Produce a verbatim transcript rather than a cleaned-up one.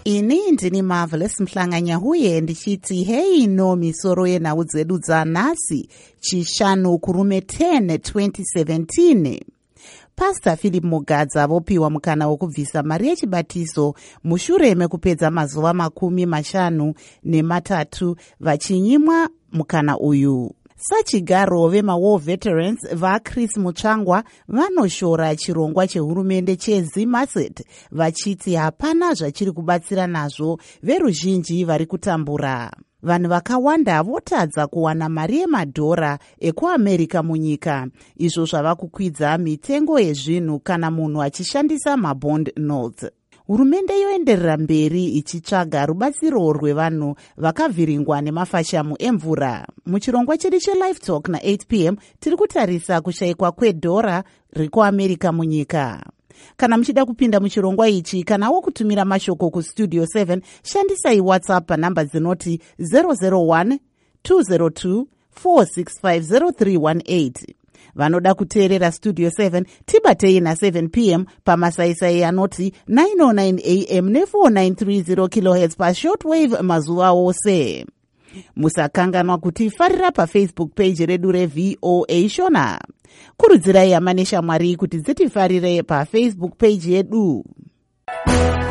Ini ndini Marvelous Mhlanganya huye ndichiti hei no misoro yenhau dzedu dzanhasi chishanu kurume ten twenty seventeen. Pastor Philip Mugadza vopiwa mukana wokubvisa mari yechibatiso mushure mekupedza mazuva makumi mashanu nematatu vachinyimwa mukana uyu. Sachigaro vema-war veterans vaChris Mutsvangwa vanoshora chirongwa chehurumende cheZimaset vachiti hapana zvachiri kubatsira nazvo veruzhinji vari kutambura. Vanhu vakawanda votadza kuwana mari yemadhora ekuAmerica munyika, izvo zvava kukwidza mitengo yezvinhu kana munhu achishandisa mabond notes. Hurumende yoenderera mberi ichitsvaga rubatsiro rwevanhu vakavhiringwa nemafashamu emvura. Muchirongwa chedu cheLive Talk na eight p m tiri kutarisa kushayikwa kwedhora rekuAmerica munyika. Kana muchida kupinda muchirongwa ichi kana wokutumira mashoko kustudio seven, shandisai WhatsApp panhamba dzinoti zero zero one two zero two four six five zero three one eight. Vanoda kuteerera Studio seven tibatei na seven p m pamasaisai anoti nine oh nine a m ne four nine three zero kilohertz pa shortwave mazuva ose. Musakanganwa kuti farira pa Facebook page redu reV O A Shona. Kurudzirai hama neshamwari kuti dzitifarire pa Facebook page yedu.